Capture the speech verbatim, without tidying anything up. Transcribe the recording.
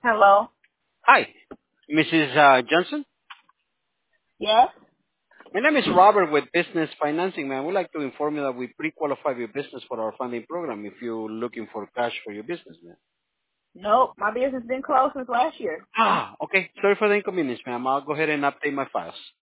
Hello. Hi, Missus Uh, Johnson. Yes. My name is Robert with Business Financing, man. We'd like to inform you that we pre-qualify your business for our funding program if you're looking for cash for your business, man. Nope. My business been closed since last year. Ah, okay. Sorry for the inconvenience, ma'am. I'll go ahead and update my files.